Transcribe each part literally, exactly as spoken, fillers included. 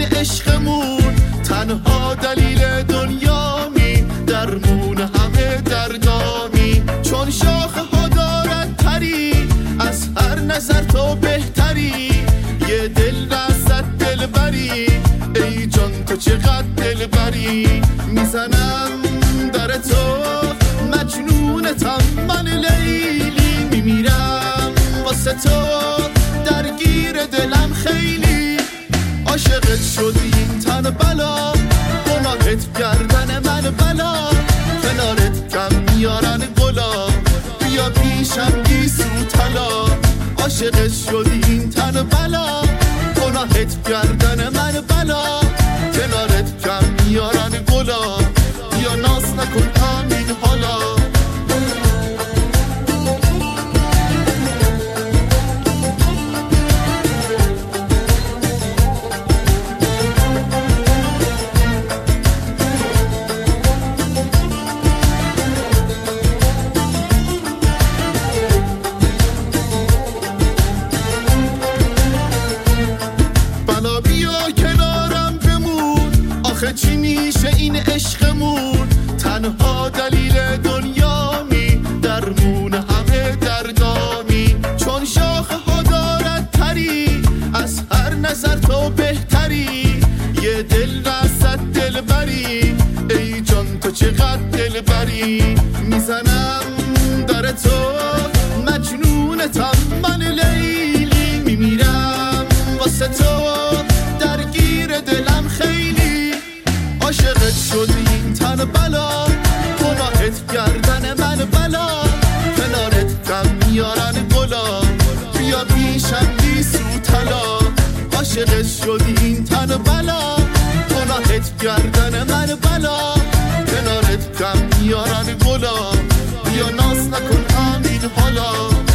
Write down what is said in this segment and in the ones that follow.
عشقمون، تنها دلیل دنیامی، درمون همه دردامی. چون شاخه ها دارد تری، از هر نظر تو بهتری، یه دل رزد دل بری، ای جان تو چقدر دل بری. میزنم در تو مجنونتم من لیلی، میمیرم واسه تو درگیر دلم خیلی. عاشقت شدی این تن بلا، گناهت گردن من بلا، کنارت کم میارن گلا، بیا پیشم گیسو طلا. عاشقت شدی این تن بلا، گناهت گردن من بلا، کنارت کم میارن گلا، بیا ناز نکن همین حالا. چی میشه این عشقمون، تنها دلیل دنیامی، درمون همه دردامی. چون شاخه ها دارد تری، از هر نظر تو بهتری، یه دل رزد دل بری، ای جان تو چقدر دل بری. میزنم در تو مجنونتم من لیلی، میمیرم واسه تو درگیر دلم خیلی. عاشقت شدی این تن بلا، گناهت گردن من بلا، کنارت کم میارن گلا، بیا پیشم گیسو طلا. عاشقت شدی این تن بلا، گناهت گردن من بلا، کنارت کم میارن گلا، بیا ناز نکن همین حالا.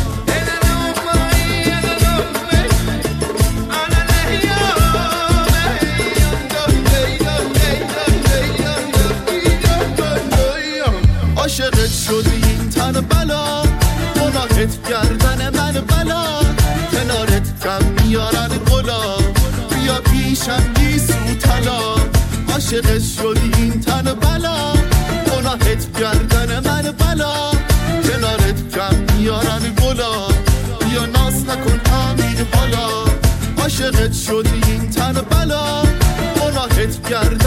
عاشقت شدی این تن بلا، گناهت گردن من بلا، کنارت کم میارن گلا، بیا پیشم گیسو طلا. عاشقت شدی این تن بلا، گناهت گردن من بلا، کنارت کم میارن گلا، بیا ناز نکن همین حالا. عاشقت شدی این تن بلا، گناهت گردن